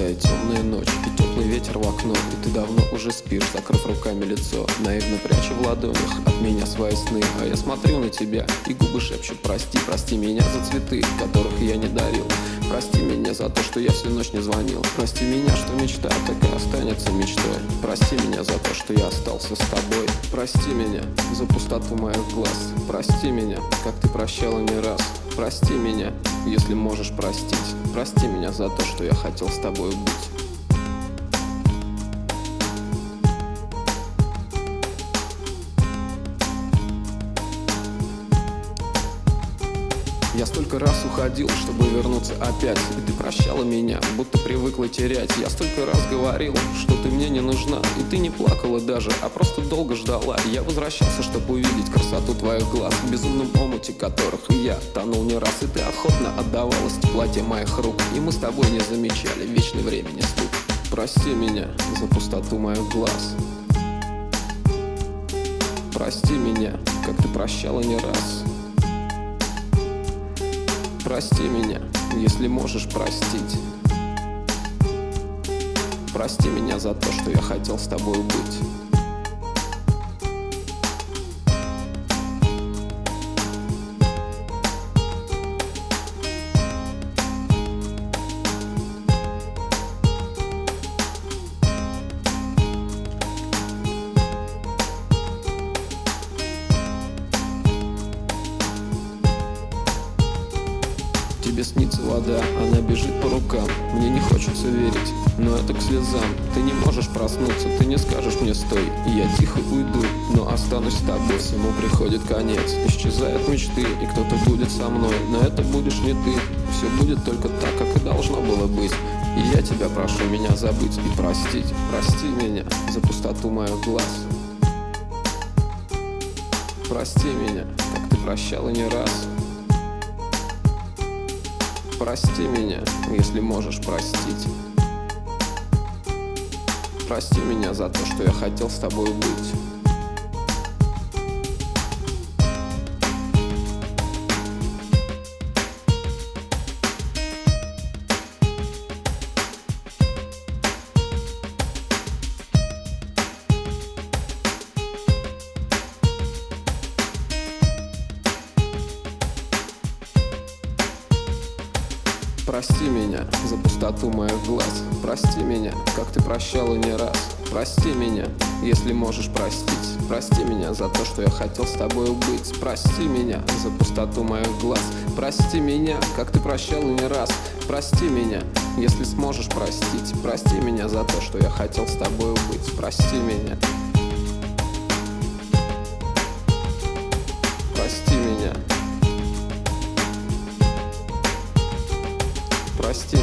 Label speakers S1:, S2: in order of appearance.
S1: бросает темная ночь и теплый ветер в окно. И ты давно уже спишь, закрыв руками лицо, наивно пряча в ладонях от меня свои сны. А я смотрю на тебя, и губы шепчут: прости, прости меня за цветы, которых я не дарил. Прости меня за то, что я всю ночь не звонил. Прости меня, что мечта так и останется мечтой. Прости меня за то, что я остался с тобой. Прости меня за пустоту моих глаз. Прости меня, как ты прощала не раз. Прости меня, если можешь простить. Прости меня за то, что я хотел с тобой быть. Я столько раз уходил, чтобы вернуться опять, и ты прощала меня, будто привыкла терять. Я столько раз говорил, что ты мне не нужна, и ты не плакала даже, а просто долго ждала. Я возвращался, чтобы увидеть красоту твоих глаз, в безумном омуте которых и я тонул не раз. И ты охотно отдавалась в теплоте моих рук, и мы с тобой не замечали вечный времени стук. Прости меня за пустоту моих глаз. Прости меня, как ты прощала не раз. Прости меня, если можешь простить. Прости меня за то, что я хотел с тобой быть. Тебе снится вода, она бежит по рукам. Мне не хочется верить, но это к слезам. Ты не можешь проснуться, ты не скажешь мне стой. И я тихо уйду, но останусь с тобой. Всему приходит конец, исчезают мечты, и кто-то будет со мной. Но это будешь не ты, все будет только так, как и должно было быть. И я тебя прошу меня забыть и простить. Прости меня за пустоту моих глаз. Прости меня, как ты прощала не раз. Прости меня, если можешь простить. Прости меня за то, что я хотел с тобой быть. Прости меня за пустоту моих глаз. Прости меня, как ты прощала не раз. Прости меня, если можешь простить. Прости меня за то, что я хотел с тобой быть. Прости меня за пустоту моих глаз. Прости меня, как ты прощала не раз. Прости меня, если сможешь простить. Прости меня за то, что я хотел с тобой быть. Прости меня. Прости меня. Прости